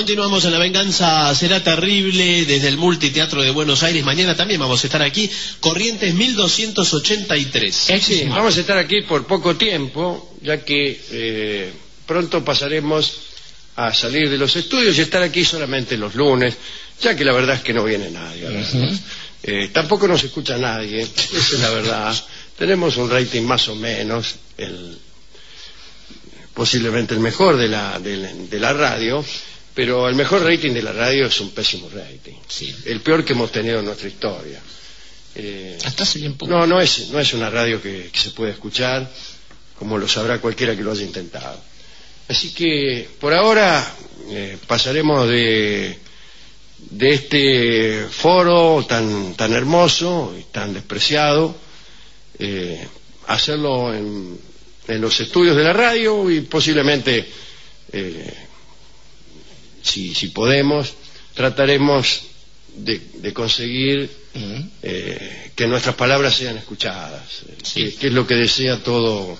Continuamos en La Venganza Será Terrible desde el Multiteatro de Buenos Aires. Mañana también vamos a estar aquí, Corrientes 1283. Sí, vamos a estar aquí por poco tiempo, ya que pronto pasaremos a salir de los estudios y estar aquí solamente los lunes, ya que la verdad es que no viene nadie. Tampoco nos escucha nadie, esa es la verdad. Tenemos un rating más o menos, posiblemente el mejor de la radio, pero el mejor rating de la radio es un pésimo rating. Sí. El peor que hemos tenido en nuestra historia. Hasta hace bien poco. No es una radio que se puede escuchar, como lo sabrá cualquiera que lo haya intentado. Así que por ahora pasaremos de este foro tan hermoso y tan despreciado, hacerlo en los estudios de la radio y posiblemente, si podemos, trataremos de conseguir que nuestras palabras sean escuchadas, que es lo que desea todo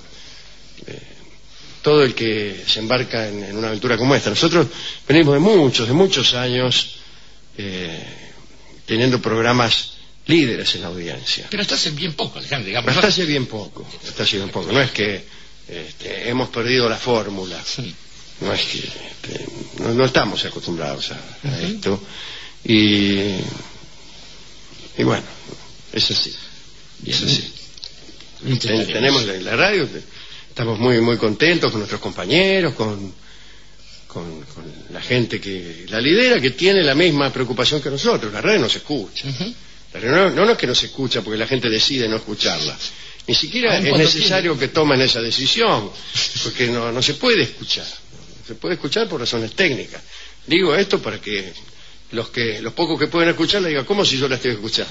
el que se embarca en una aventura como esta. Nosotros venimos de muchos años teniendo programas líderes en la audiencia. Pero hasta hace bien poco, Alejandro, digamos. Hasta hace bien poco. No es que hemos perdido la fórmula. No es que no estamos acostumbrados a esto. Y bueno, es así. Es así. Tenemos la radio, estamos muy contentos con nuestros compañeros, con la gente que la lidera, que tiene la misma preocupación que nosotros. La radio no se escucha. La radio no es que no se escucha porque la gente decide no escucharla. Ni siquiera es necesario que tomen esa decisión, porque no se puede escuchar. Se puede escuchar por razones técnicas. Digo esto para que los pocos que pueden escucharla digan, ¿cómo si yo la estoy escuchando?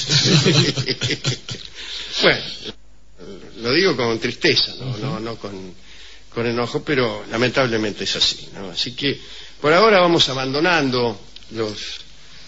Bueno, lo digo con tristeza, no con enojo, pero lamentablemente es así, ¿no? Así que por ahora vamos abandonando los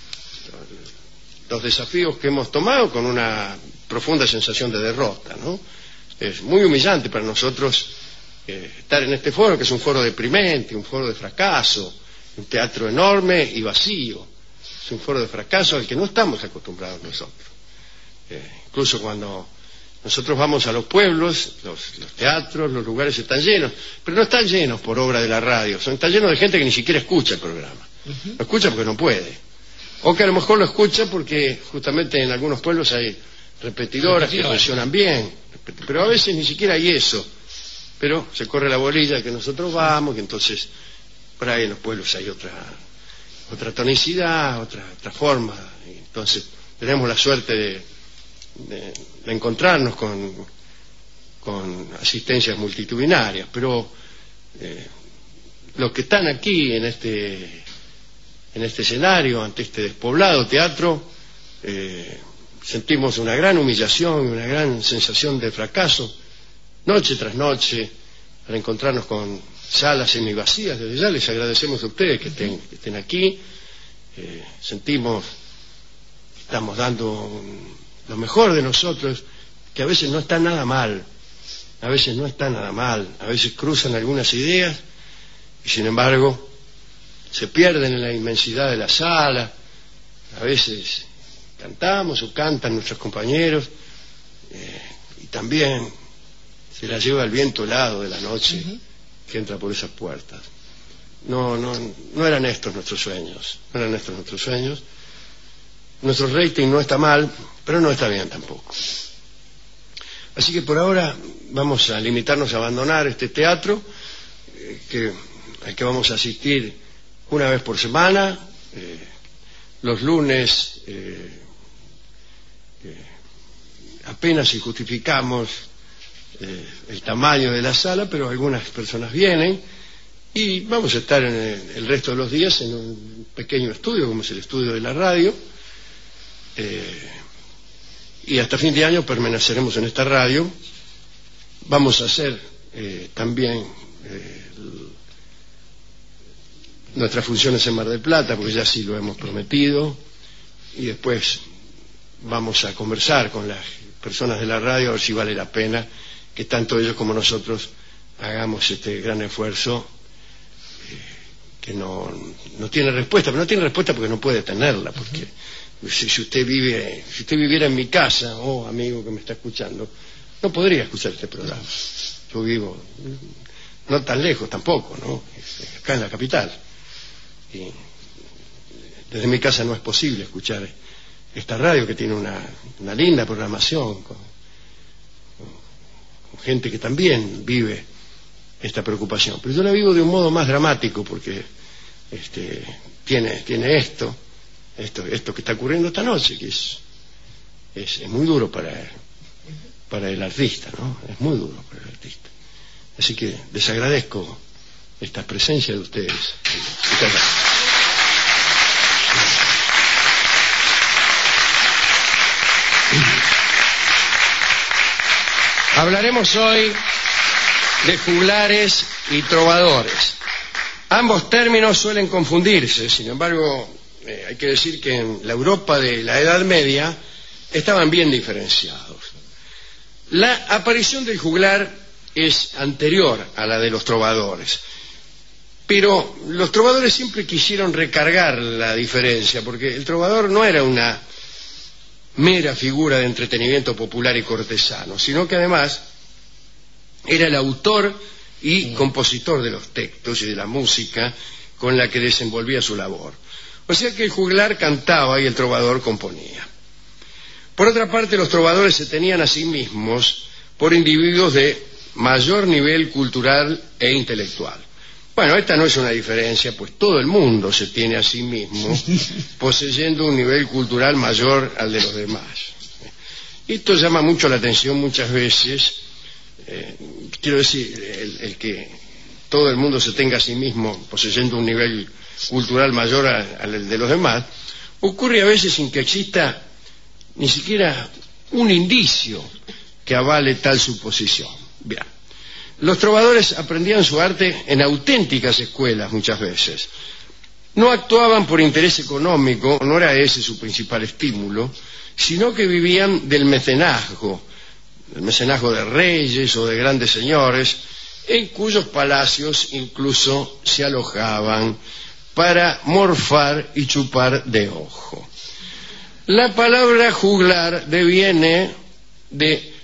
desafíos que hemos tomado con una profunda sensación de derrota, ¿no? Es muy humillante para nosotros estar en este foro, que es un foro deprimente, un foro de fracaso, un teatro enorme y vacío. Es un foro de fracaso al que no estamos acostumbrados nosotros. Incluso cuando nosotros vamos a los pueblos, los teatros, los lugares están llenos, pero no están llenos por obra de la radio, están llenos de gente que ni siquiera escucha el programa. Lo escucha porque no puede. O que a lo mejor lo escucha porque justamente en algunos pueblos hay repetidoras que funcionan bien, pero a veces ni siquiera hay eso. Pero se corre la bolilla que nosotros vamos, que entonces por ahí en los pueblos hay otra tonicidad, otra forma. Y entonces tenemos la suerte de encontrarnos con asistencias multitudinarias, pero los que están aquí en este escenario, ante este despoblado teatro, sentimos una gran humillación, una gran sensación de fracaso, noche tras noche, al encontrarnos con salas semivacías. Desde ya les agradecemos a ustedes que estén aquí. Sentimos que estamos dando lo mejor de nosotros, que a veces no está nada mal, a veces cruzan algunas ideas y sin embargo se pierden en la inmensidad de la sala. A veces cantamos o cantan nuestros compañeros y también se la lleva el viento helado de la noche que entra por esas puertas. No eran estos nuestros sueños. Nuestro rating no está mal, pero no está bien tampoco. Así que por ahora vamos a limitarnos a abandonar este teatro al que vamos a asistir una vez por semana. Los lunes apenas si justificamos el tamaño de la sala, pero algunas personas vienen y vamos a estar el resto de los días en un pequeño estudio como es el estudio de la radio, y hasta fin de año permaneceremos en esta radio. Vamos a hacer también nuestras funciones en Mar del Plata, porque ya sí lo hemos prometido, y después vamos a conversar con las personas de la radio a ver si vale la pena que tanto ellos como nosotros hagamos este gran esfuerzo no tiene respuesta, pero no tiene respuesta porque no puede tenerla, porque si usted viviera en mi casa, amigo que me está escuchando, no podría escuchar este programa. Yo vivo no tan lejos tampoco, ¿no? Acá en la capital. Y desde mi casa no es posible escuchar esta radio que tiene una linda programación con gente que también vive esta preocupación. Pero yo la vivo de un modo más dramático porque tiene esto que está ocurriendo esta noche, que es muy duro para el artista, ¿no? Es muy duro para el artista. Así que les agradezco esta presencia de ustedes. Muchas gracias. Hablaremos hoy de juglares y trovadores. Ambos términos suelen confundirse, sin embargo, hay que decir que en la Europa de la Edad Media estaban bien diferenciados. La aparición del juglar es anterior a la de los trovadores, pero los trovadores siempre quisieron recargar la diferencia, porque el trovador no era una mera figura de entretenimiento popular y cortesano, sino que además era el autor y compositor de los textos y de la música con la que desenvolvía su labor. O sea que el juglar cantaba y el trovador componía. Por otra parte, los trovadores se tenían a sí mismos por individuos de mayor nivel cultural e intelectual. Bueno, esta no es una diferencia, pues todo el mundo se tiene a sí mismo poseyendo un nivel cultural mayor al de los demás. Esto llama mucho la atención muchas veces. Quiero decir, el que todo el mundo se tenga a sí mismo poseyendo un nivel cultural mayor al de los demás, ocurre a veces sin que exista ni siquiera un indicio que avale tal suposición. Bien. Los trovadores aprendían su arte en auténticas escuelas muchas veces. No actuaban por interés económico, no era ese su principal estímulo, sino que vivían del mecenazgo de reyes o de grandes señores, en cuyos palacios incluso se alojaban para morfar y chupar de ojo. La palabra juglar deviene de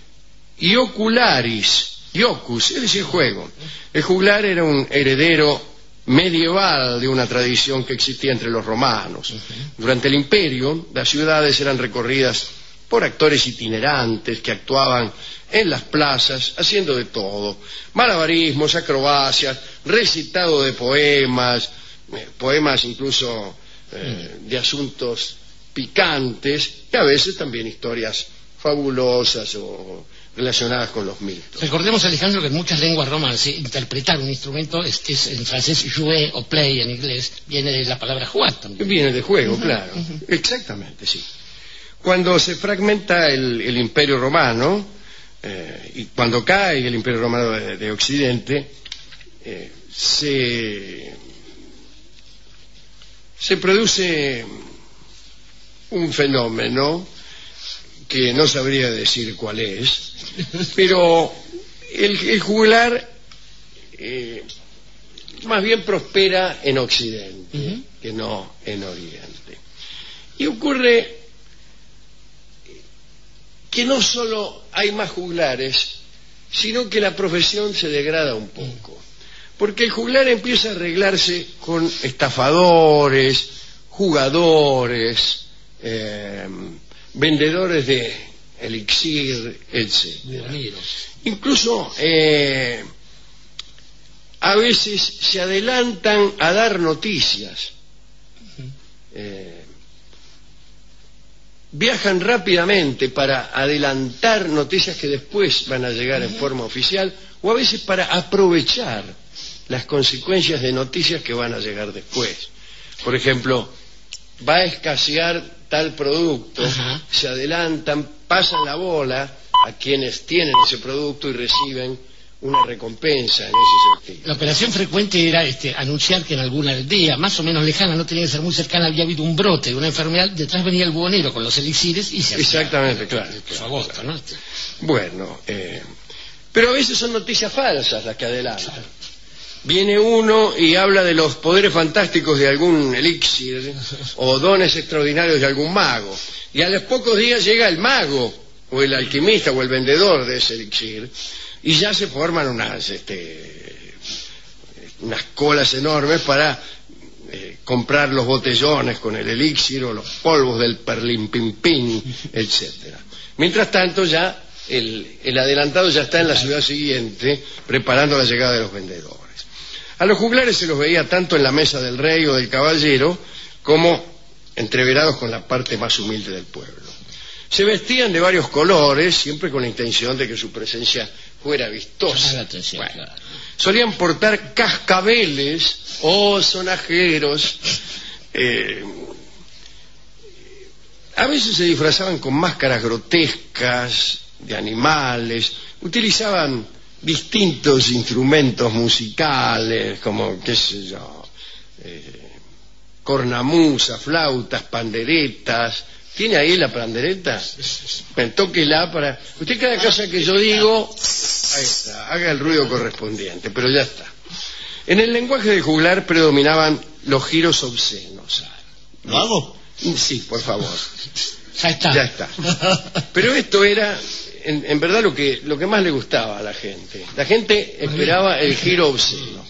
iocularis, iocus, es decir, juego. El juglar era un heredero medieval de una tradición que existía entre los romanos. Durante el imperio, las ciudades eran recorridas por actores itinerantes que actuaban en las plazas haciendo de todo: malabarismos, acrobacias, recitado de poemas incluso de asuntos picantes, y a veces también historias fabulosas o relacionadas con los mitos. Recordemos, Alejandro, que en muchas lenguas romanas interpretar un instrumento es en francés jouer o play en inglés, viene de la palabra jugar también. Viene de juego, claro. Exactamente, sí. Cuando se fragmenta el Imperio Romano, y cuando cae el Imperio Romano de Occidente, se produce un fenómeno que no sabría decir cuál es, pero el juglar más bien prospera en Occidente que no en Oriente. Y ocurre que no solo hay más juglares, sino que la profesión se degrada un poco, porque el juglar empieza a arreglarse con estafadores, jugadores, vendedores de elixir, etc. Incluso a veces se adelantan a dar noticias, viajan rápidamente para adelantar noticias que después van a llegar en forma oficial, o a veces para aprovechar las consecuencias de noticias que van a llegar después. Por ejemplo, va a escasear tal producto, se adelantan, pasan la bola a quienes tienen ese producto y reciben una recompensa en ese sentido. La operación frecuente era anunciar que en alguna aldea más o menos lejana, no tenía que ser muy cercana, había habido un brote de una enfermedad. Detrás venía el buhonero con los elixires y se hacía. Exactamente, claro. Su agosto, claro. ¿no? Bueno, pero a veces son noticias falsas las que adelantan. viene uno y habla de los poderes fantásticos de algún elixir o dones extraordinarios de algún mago. Y a los pocos días llega el mago, o el alquimista, o el vendedor de ese elixir, y ya se forman unas colas enormes para comprar los botellones con el elixir o los polvos del perlimpimpín, etcétera. Mientras tanto ya el adelantado ya está en la ciudad siguiente preparando la llegada de los vendedores. A los juglares se los veía tanto en la mesa del rey o del caballero como entreverados con la parte más humilde del pueblo. Se vestían de varios colores, siempre con la intención de que su presencia fuera vistosa. Bueno, solían portar cascabeles o sonajeros. A veces se disfrazaban con máscaras grotescas de animales, utilizaban distintos instrumentos musicales, como, qué sé yo, cornamusa, flautas, panderetas. ¿Tiene ahí la pandereta? Bueno, tóquela para... Usted cada cosa que yo digo, ahí está, haga el ruido correspondiente, pero ya está. En el lenguaje de juglar predominaban los giros obscenos. ¿Lo hago? Sí, por favor. Ya está. Ya está. Pero esto era, en verdad, lo que más le gustaba a la gente. La gente esperaba el giro obsceno.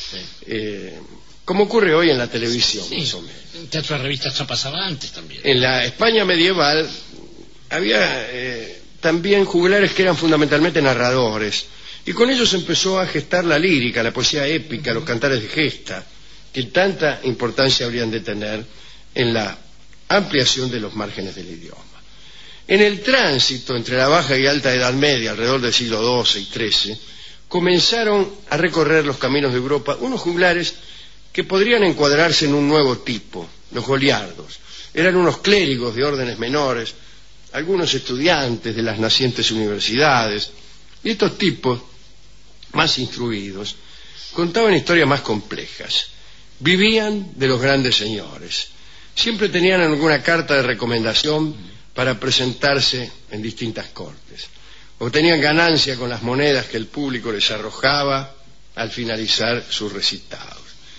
Como ocurre hoy en la televisión, sí, más o menos. En teatro de revistas ya pasaba antes también. En la España medieval había también juglares que eran fundamentalmente narradores, y con ellos empezó a gestar la lírica, la poesía épica, los cantares de gesta, que tanta importancia habrían de tener en la ampliación de los márgenes del idioma. En el tránsito entre la baja y alta Edad Media, alrededor del siglo XII y XIII, comenzaron a recorrer los caminos de Europa unos juglares que podrían encuadrarse en un nuevo tipo, los goliardos. Eran unos clérigos de órdenes menores, algunos estudiantes de las nacientes universidades, y estos tipos, más instruidos, contaban historias más complejas. Vivían de los grandes señores. Siempre tenían alguna carta de recomendación para presentarse en distintas cortes. Obtenían ganancia con las monedas que el público les arrojaba al finalizar sus recitados.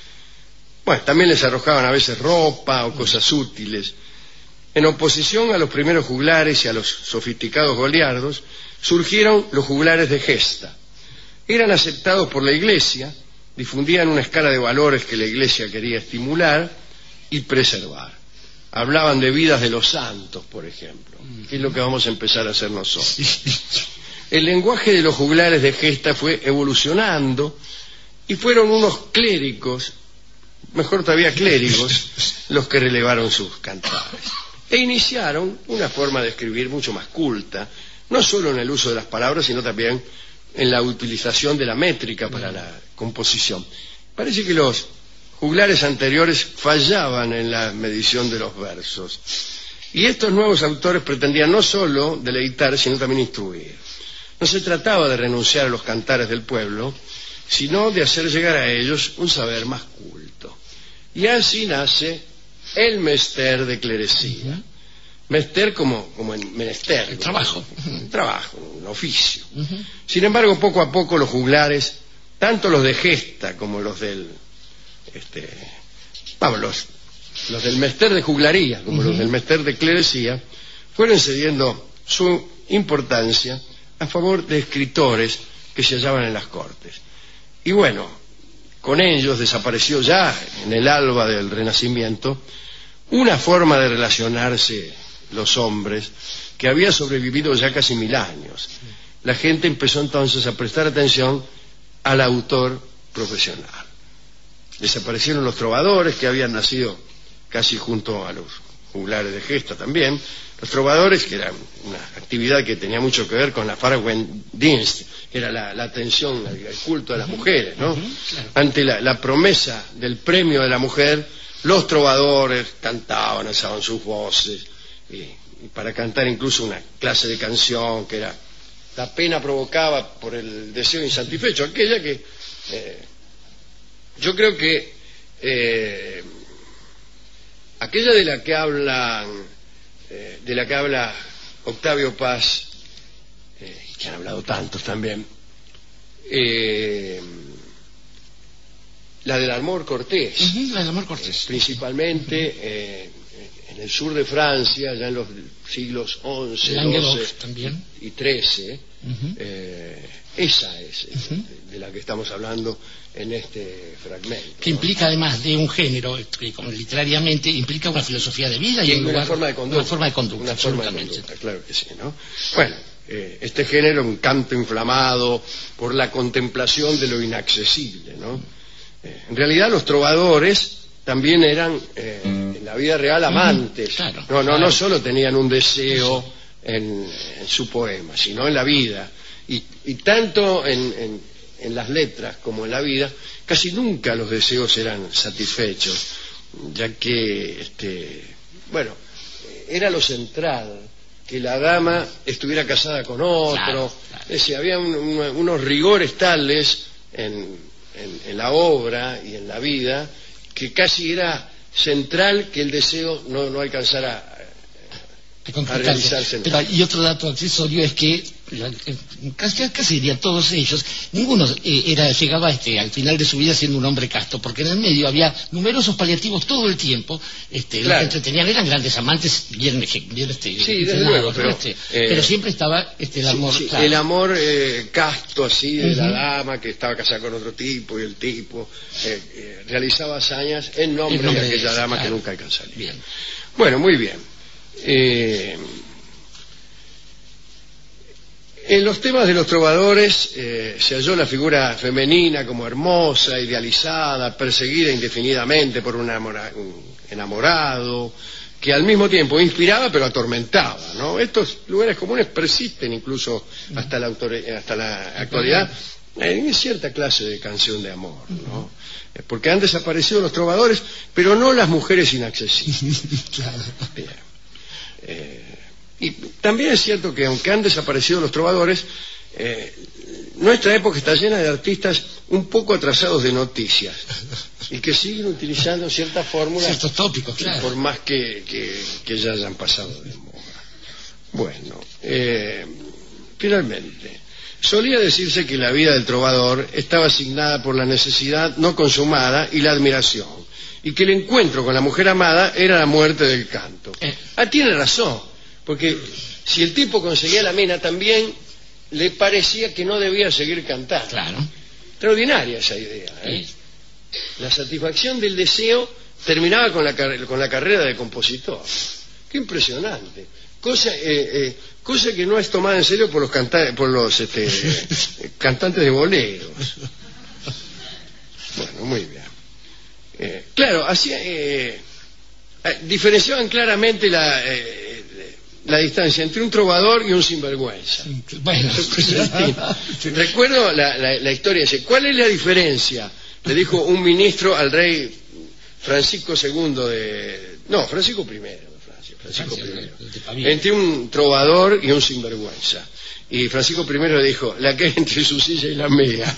Bueno, también les arrojaban a veces ropa o cosas útiles. En oposición a los primeros juglares y a los sofisticados goliardos, surgieron los juglares de gesta. Eran aceptados por la Iglesia, difundían una escala de valores que la Iglesia quería estimular y preservar. Hablaban de vidas de los santos, por ejemplo, que es lo que vamos a empezar a hacer nosotros. El lenguaje de los juglares de gesta fue evolucionando y fueron unos clérigos, mejor todavía clérigos, los que relevaron sus cantares. E iniciaron una forma de escribir mucho más culta, no solo en el uso de las palabras, sino también en la utilización de la métrica para la composición. Parece que los juglares anteriores fallaban en la medición de los versos. Y estos nuevos autores pretendían no solo deleitar, sino también instruir. No se trataba de renunciar a los cantares del pueblo, sino de hacer llegar a ellos un saber más culto. Y así nace el mester de clerecía. Mester como en menester. El trabajo. Un trabajo, un oficio. Sin embargo, poco a poco los juglares, tanto los de gesta como los del los del mester de juglaría como los del mester de clerecía, fueron cediendo su importancia a favor de escritores que se hallaban en las cortes. Y bueno, con ellos desapareció ya en el alba del Renacimiento una forma de relacionarse los hombres que había sobrevivido ya casi 1000 años. La gente empezó entonces a prestar atención al autor profesional. Desaparecieron los trovadores, que habían nacido casi junto a los juglares de gesta también. Los trovadores, que era una actividad que tenía mucho que ver con la Farwendienst, que era la atención al culto de las mujeres, ¿no? Claro. Ante la promesa del premio de la mujer, los trovadores cantaban, alzaban sus voces, y para cantar incluso una clase de canción que era la pena provocada por el deseo insatisfecho, aquella que yo creo que aquella de la que habla Octavio Paz, que han hablado tantos también, la del amor cortés. La del amor cortés. Principalmente en el sur de Francia, ya en los siglos XI, XII y XIII. Esa es de la que estamos hablando en este fragmento. Que implica, además de un género, que como literariamente implica una filosofía de vida y una forma de conducta. Una forma de conducta, una forma de conducta, claro que sí, ¿no? Bueno, este género, un canto inflamado por la contemplación de lo inaccesible, ¿no? En realidad los trovadores también eran en la vida real amantes. Claro, no solo tenían un deseo en su poema, sino en la vida. Y tanto en las letras como en la vida, casi nunca los deseos eran satisfechos, ya que, era lo central que la dama estuviera casada con otro. Claro. Es decir, había unos rigores tales en la obra y en la vida que casi era central que el deseo no alcanzara a realizarse. Pero hay otro dato accesorio, es que casi diría todos ellos, ninguno llegaba al final de su vida siendo un hombre casto, porque en el medio había numerosos paliativos todo el tiempo. Los que entretenían eran grandes amantes, bien sí, desde luego, pero siempre estaba el amor. Sí, claro. El amor casto, así, de la dama que estaba casada con otro tipo, y el tipo realizaba hazañas en nombre de aquella dama que nunca alcanzaría. Bien. Bueno, muy bien. En los temas de los trovadores se halló la figura femenina como hermosa, idealizada, perseguida indefinidamente por un enamorado, que al mismo tiempo inspiraba pero atormentaba, ¿no? Estos lugares comunes persisten incluso hasta la actualidad en cierta clase de canción de amor, ¿no? Porque han desaparecido los trovadores, pero no las mujeres inaccesibles. Bien. Y también es cierto que aunque han desaparecido los trovadores, nuestra época está llena de artistas un poco atrasados de noticias y que siguen utilizando ciertas fórmulas, ciertos tópicos, claro, por más que ya hayan pasado de moda. Bueno, finalmente, solía decirse que la vida del trovador estaba asignada por la necesidad no consumada y la admiración, y que el encuentro con la mujer amada era la muerte del canto. Tiene razón, porque si el tipo conseguía la mina, también le parecía que no debía seguir cantando. Claro. Extraordinaria esa idea, ¿eh? La satisfacción del deseo terminaba con la carrera de compositor. Qué impresionante. Cosa que no es tomada en serio por los cantantes de boleros. Bueno, muy bien. Claro, diferenciaban claramente la distancia entre un trovador y un sinvergüenza. Bueno, recuerdo la historia. ¿Cuál es la diferencia? Le dijo un ministro al rey Francisco II Francisco I de Francia, entre un trovador y un sinvergüenza. Y Francisco I le dijo: la que hay entre su silla y la mía.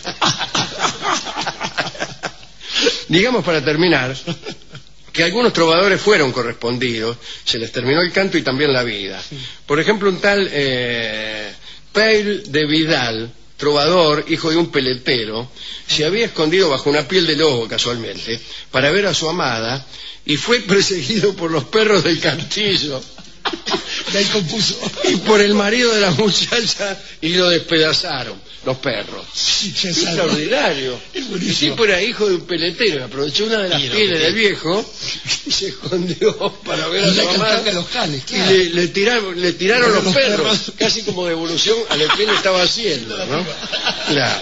Digamos, para terminar, que algunos trovadores fueron correspondidos, se les terminó el canto y también la vida. Por ejemplo, un tal Peil de Vidal, trovador, hijo de un peletero, se había escondido bajo una piel de lobo, casualmente, para ver a su amada, y fue perseguido por los perros del castillo. De ahí compuso. Y por el marido de la muchacha, y lo despedazaron los perros. Extraordinario. El tipo era hijo de un peletero, aprovechó una de las pieles del viejo y se escondió para ver a su mamá. Y le tiraron los perros, casi como devolución a lo que él estaba haciendo, ¿no? Claro.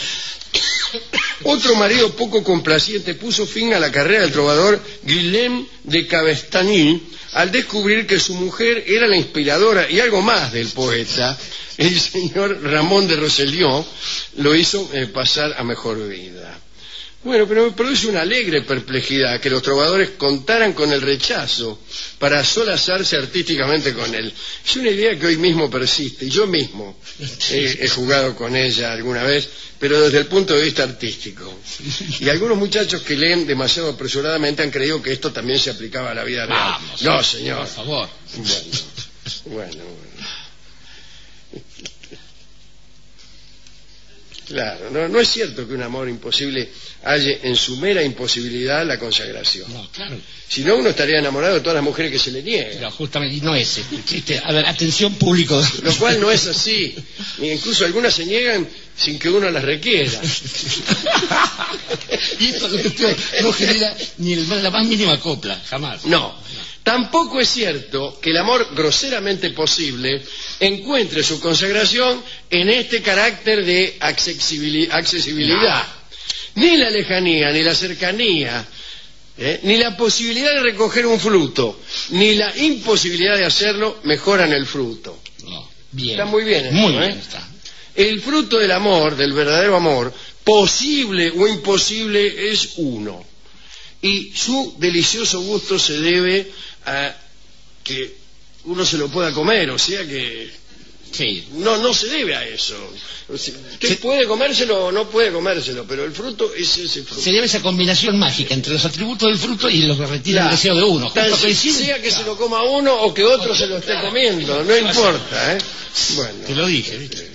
Otro marido poco complaciente puso fin a la carrera del trovador Guillem de Cabestany al descubrir que su mujer era la inspiradora y algo más del poeta. El señor Ramón de Rosellón lo hizo pasar a mejor vida. Bueno, pero me produce una alegre perplejidad que los trovadores contaran con el rechazo para solazarse artísticamente con él. Es una idea que hoy mismo persiste, y yo mismo he jugado con ella alguna vez, pero desde el punto de vista artístico. Y algunos muchachos que leen demasiado apresuradamente han creído que esto también se aplicaba a la vida real. Vamos, no, señor. Por favor. Bueno. Claro, no es cierto que un amor imposible halle en su mera imposibilidad la consagración. No, claro. Si no, uno estaría enamorado de todas las mujeres que se le niegan. Pero justamente, y no es el chiste. A ver, atención público. Lo cual no es así. Incluso algunas se niegan sin que uno las requiera. Y esto lo que peor, no genera ni la más mínima copla, jamás. No. Tampoco es cierto que el amor groseramente posible encuentre su consagración en este carácter de accesibilidad. Ni la lejanía, ni la cercanía, ni la posibilidad de recoger un fruto, ni la imposibilidad de hacerlo mejoran el fruto. No, bien. Está muy bien esto, Muy bien está. El fruto del amor, del verdadero amor, posible o imposible, es uno. Y su delicioso gusto se debe a que uno se lo pueda comer, o sea que sí. No se debe a eso. Usted puede comérselo o no puede comérselo, pero el fruto es ese fruto. Se debe a esa combinación mágica entre los atributos del fruto y lo que retira el deseo de uno. Sea que se lo coma uno o que otro se lo esté comiendo, no importa, ¿eh? Bueno, te lo dije, ¿viste?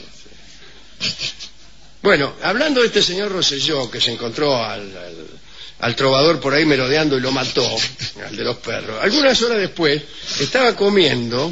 Bueno, hablando de este señor Rosselló que se encontró al trovador por ahí merodeando y lo mató, al de los perros. Algunas horas después estaba comiendo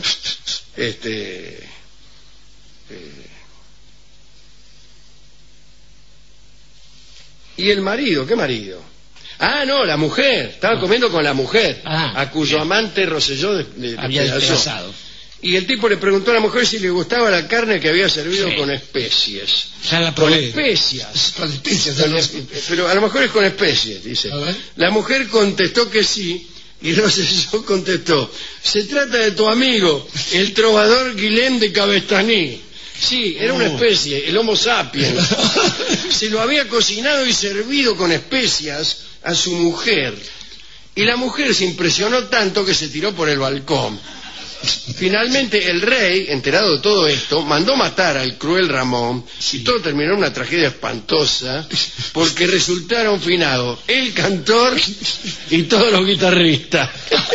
y el marido, ¿qué marido? Ah, no, la mujer, estaba comiendo con la mujer, a cuyo amante Rosselló había despedazado. Y el tipo le preguntó a la mujer si le gustaba la carne que había servido con especies. Ya la probé. Con especias. Con especias. Pero a lo mejor es con especies, dice. La mujer contestó que sí, y Rosselló contestó: se trata de tu amigo, el trovador Guilén de Cabestaní. Sí, era una especie, el Homo sapiens. Se lo había cocinado y servido con especias a su mujer. Y la mujer se impresionó tanto que se tiró por el balcón. Finalmente el rey, enterado de todo esto, mandó matar al cruel Ramón, y todo terminó en una tragedia espantosa, porque resultaron finados el cantor y todos los guitarristas.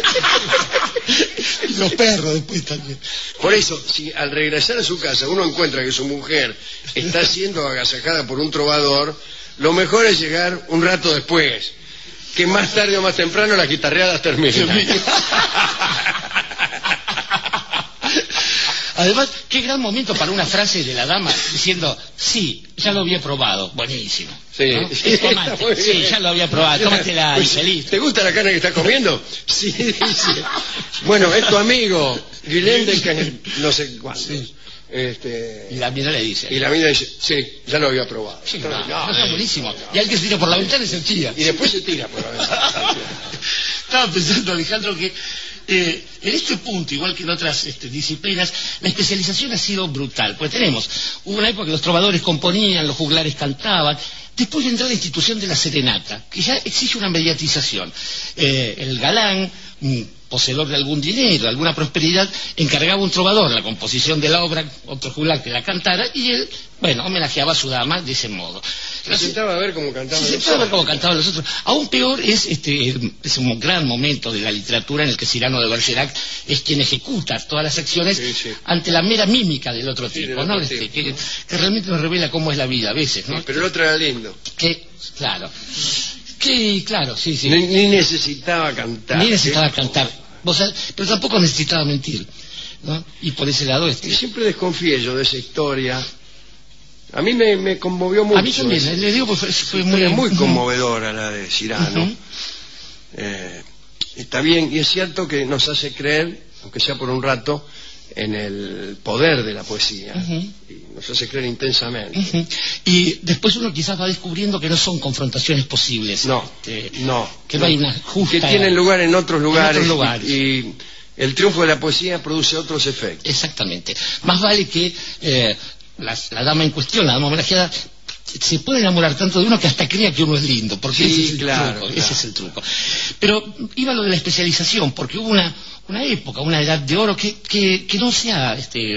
Y los perros después también. Por eso, si al regresar a su casa uno encuentra que su mujer está siendo agasajada por un trovador, lo mejor es llegar un rato después, que más tarde o más temprano las guitarreadas terminan. Además, qué gran momento para una frase de la dama diciendo: sí, ya lo había probado. Buenísimo. Sí, ¿no? sí, ya lo había probado. Tómatela y feliz. ¿Te gusta la carne que estás comiendo? Sí, dice. Bueno, es tu amigo Guilén de no sé cuándo. Sí. Y la mina le dice. Y la mina dice: sí, ya lo había probado. Sí, está buenísimo. Y al que se tira por la ventana y se tira. Y después se tira por la ventana. Estaba pensando, Alejandro, que en este punto, igual que en otras disciplinas, la especialización ha sido brutal. Pues hubo una época que los trovadores componían, los juglares cantaban. Después vendrá la institución de la serenata, que ya exige una mediatización. El galán, poseedor de algún dinero, de alguna prosperidad, encargaba a un trovador la composición de la obra, otro juglar que la cantara, y él, homenajeaba a su dama de ese modo. Se sentaba a ver cómo cantaban los otros. Se sentaba a ver cómo cantaban los otros. Aún peor es un gran momento de la literatura en el que Cyrano de Bergerac es quien ejecuta todas las acciones ante la mera mímica del otro tipo, ¿no? Que realmente nos revela cómo es la vida a veces, ¿no? Sí, pero el otro era lindo. Claro, sí. Ni necesitaba cantar. Ni necesitaba cantar. Pero tampoco necesitaba mentir, ¿no? Y por ese lado siempre desconfié yo de esa historia. A mí me conmovió mucho. A mí también, le digo, porque fue muy conmovedora la de Cyrano. Está bien, y es cierto que nos hace creer, aunque sea por un rato, en el poder de la poesía. Y nos hace creer intensamente. Y después uno quizás va descubriendo que no son confrontaciones posibles. Que no hay una justa... Que tienen lugar en otros lugares. Y el triunfo de la poesía produce otros efectos. Exactamente. Más vale que la dama en cuestión, la dama homenajeada, se puede enamorar tanto de uno que hasta crea que uno es lindo, porque ese es el truco. Pero iba lo de la especialización, porque hubo una época, una edad de oro que no se ha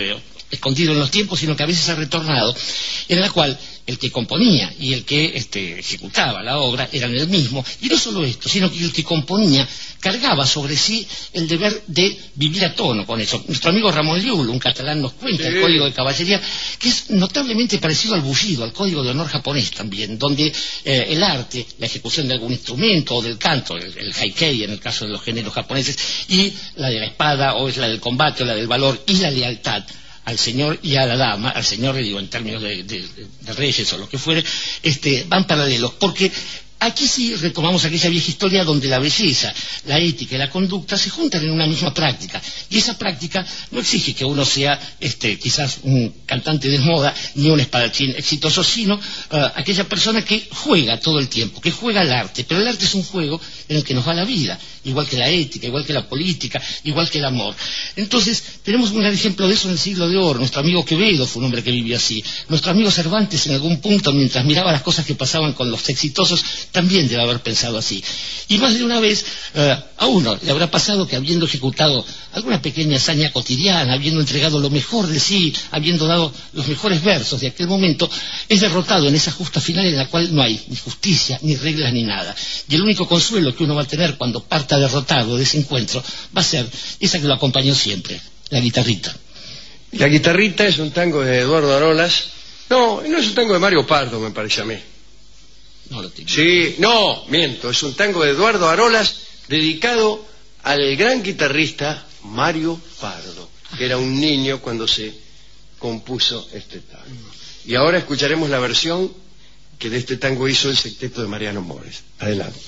escondido en los tiempos, sino que a veces ha retornado, en la cual el que componía y el que ejecutaba la obra eran el mismo, y no solo esto, sino que el que componía cargaba sobre sí el deber de vivir a tono con eso. Nuestro amigo Ramón Llull, un catalán, nos cuenta el código de caballería, que es notablemente parecido al bullido, al código de honor japonés también, donde el arte, la ejecución de algún instrumento o del canto, el haikai en el caso de los géneros japoneses, y la de la espada, o es la del combate, o la del valor, y la lealtad al señor y a la dama, al señor, digo, en términos de reyes o lo que fuere, van paralelos, porque aquí sí retomamos aquella vieja historia donde la belleza, la ética y la conducta se juntan en una misma práctica, y esa práctica no exige que uno sea quizás un cantante de moda ni un espadachín exitoso, sino aquella persona que juega todo el tiempo, que juega al arte, pero el arte es un juego en el que nos va la vida, igual que la ética, igual que la política, igual que el amor. Entonces tenemos un gran ejemplo de eso en el siglo de oro. Nuestro amigo Quevedo fue un hombre que vivió así, nuestro amigo Cervantes en algún punto, mientras miraba las cosas que pasaban con los exitosos, también debe haber pensado así. Y más de una vez a uno le habrá pasado que, habiendo ejecutado alguna pequeña hazaña cotidiana, habiendo entregado lo mejor de sí, habiendo dado los mejores versos de aquel momento, es derrotado en esa justa final en la cual no hay ni justicia, ni reglas, ni nada. Y el único consuelo que uno va a tener cuando parta derrotado de ese encuentro va a ser esa que lo acompañó siempre, la guitarrita. La guitarrita es un tango de Eduardo Arolas. No es un tango de Mario Pardo, me parece a mí. No lo tengo. Sí, no, miento, es un tango de Eduardo Arolas dedicado al gran guitarrista Mario Pardo, que era un niño cuando se compuso este tango. Y ahora escucharemos la versión que de este tango hizo el sexteto de Mariano Mores. Adelante.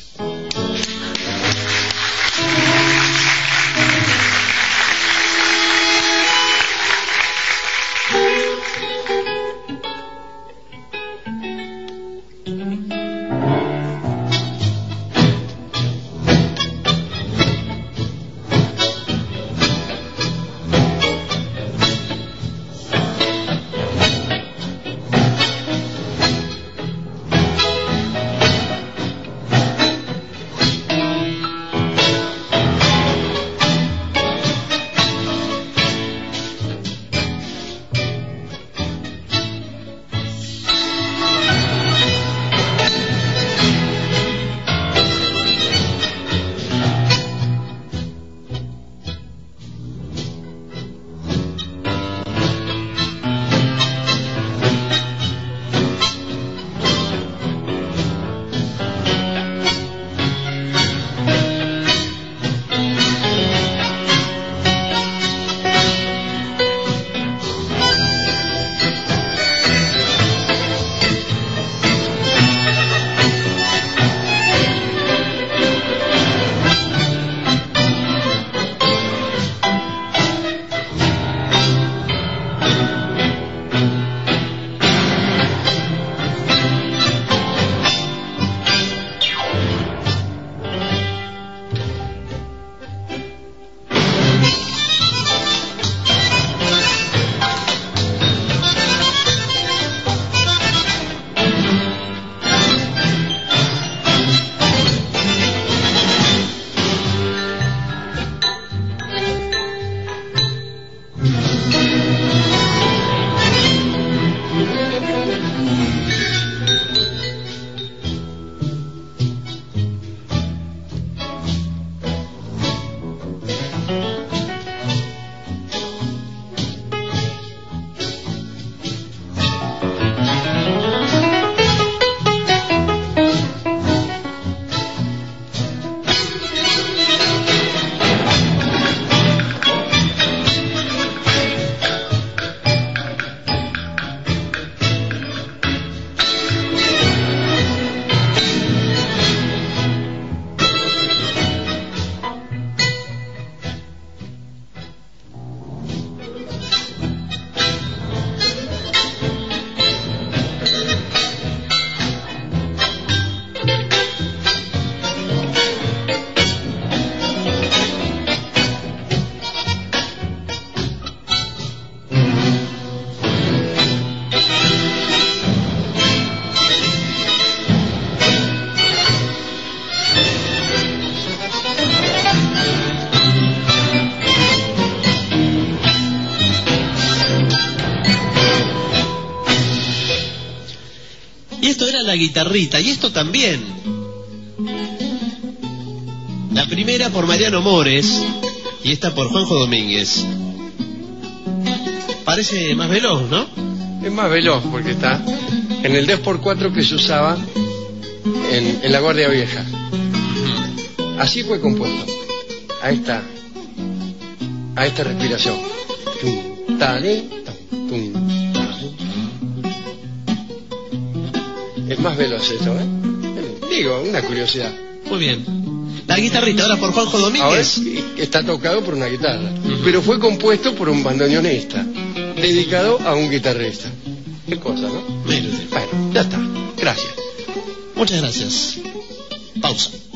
la guitarrita, y esto también. La primera por Mariano Mores y esta por Juanjo Domínguez. Parece más veloz, ¿no? Es más veloz porque está en el 2x4 que se usaba en la Guardia Vieja. Así fue compuesto. A esta respiración. Tum, tale, tum, tale. Es más veloz esto, ¿eh? Digo, una curiosidad. Muy bien. La guitarrita ahora por Juanjo Domínguez. Ahora está tocado por una guitarra, pero fue compuesto por un bandoneonista, dedicado a un guitarrista. Qué cosa, ¿no? Bueno, Bueno, ya está. Gracias. muchas gracias. Pausa.